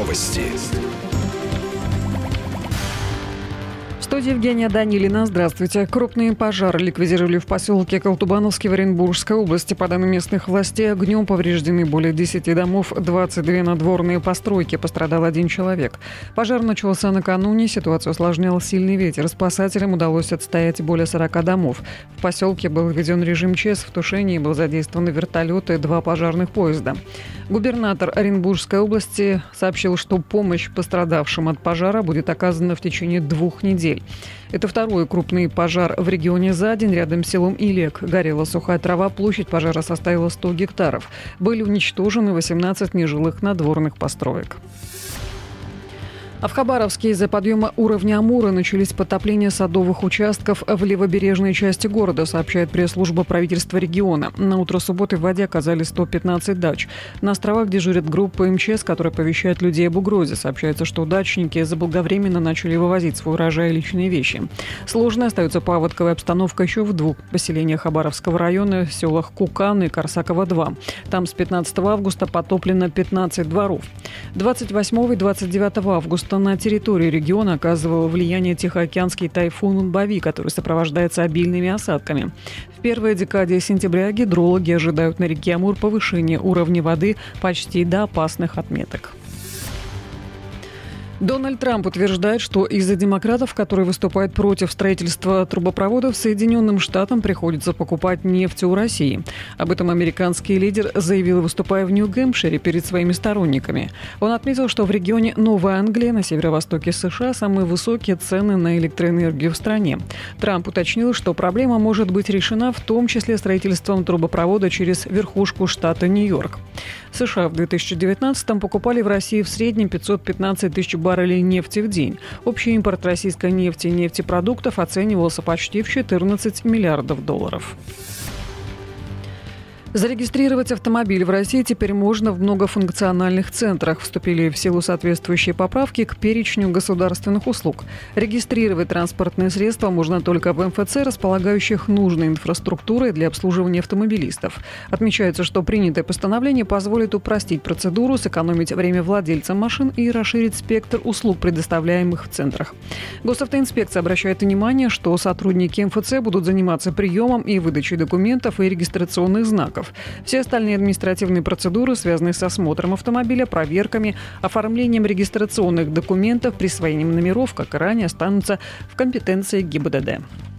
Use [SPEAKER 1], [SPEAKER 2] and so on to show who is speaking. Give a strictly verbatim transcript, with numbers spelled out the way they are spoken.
[SPEAKER 1] Новости.
[SPEAKER 2] В студии Евгения Данилина. Здравствуйте. Крупный пожар ликвидировали в поселке Колтубановский в Оренбургской области. По данным местных властей, огнем повреждены более десяти домов, двадцать две надворные постройки. Пострадал один человек. Пожар начался накануне. Ситуацию осложнял сильный ветер. Спасателям удалось отстоять более сорока домов. В поселке был введен режим ЧС. В тушении был задействованы вертолеты и два пожарных поезда. Губернатор Оренбургской области сообщил, что помощь пострадавшим от пожара будет оказана в течение двух недель. Это второй крупный пожар в регионе за день. Рядом с селом Илек горела сухая трава. Площадь пожара составила сто гектаров. Были уничтожены восемнадцать нежилых надворных построек. А в Хабаровске из-за подъема уровня Амура начались потопления садовых участков в левобережной части города, сообщает пресс-служба правительства региона. На утро субботы в воде оказались сто пятнадцать дач. На островах дежурит группа МЧС, которая оповещает людей об угрозе. Сообщается, что дачники заблаговременно начали вывозить свой урожай и личные вещи. Сложной остается паводковая обстановка еще в двух поселениях Хабаровского района, в селах Кукан и Корсаково-два. Там с пятнадцатого августа потоплено пятнадцать дворов. двадцать восьмого и двадцать девятого августа на территории региона оказывал влияние тихоокеанский тайфун Бави, который сопровождается обильными осадками. В первой декаде сентября гидрологи ожидают на реке Амур повышение уровня воды почти до опасных отметок. Дональд Трамп утверждает, что из-за демократов, которые выступают против строительства трубопроводов, Соединенным Штатам приходится покупать нефть у России. Об этом американский лидер заявил, выступая в Нью-Гэмпшире перед своими сторонниками. Он отметил, что в регионе Новая Англия на северо-востоке США самые высокие цены на электроэнергию в стране. Трамп уточнил, что проблема может быть решена в том числе строительством трубопровода через верхушку штата Нью-Йорк. США в две тысячи девятнадцатом покупали в России в среднем пятьсот пятнадцать тысяч баррелей нефти в день. Общий импорт российской нефти и нефтепродуктов оценивался почти в четырнадцать миллиардов долларов. Зарегистрировать автомобиль в России теперь можно в многофункциональных центрах. Вступили в силу соответствующие поправки к перечню государственных услуг. Регистрировать транспортные средства можно только в эм эф цэ, располагающих нужной инфраструктурой для обслуживания автомобилистов. Отмечается, что принятое постановление позволит упростить процедуру, сэкономить время владельцам машин и расширить спектр услуг, предоставляемых в центрах. Госавтоинспекция обращает внимание, что сотрудники эм эф цэ будут заниматься приемом и выдачей документов и регистрационных знаков. Все остальные административные процедуры, связанные с осмотром автомобиля, проверками, оформлением регистрационных документов, присвоением номеров, как и ранее, останутся в компетенции ГИБДД.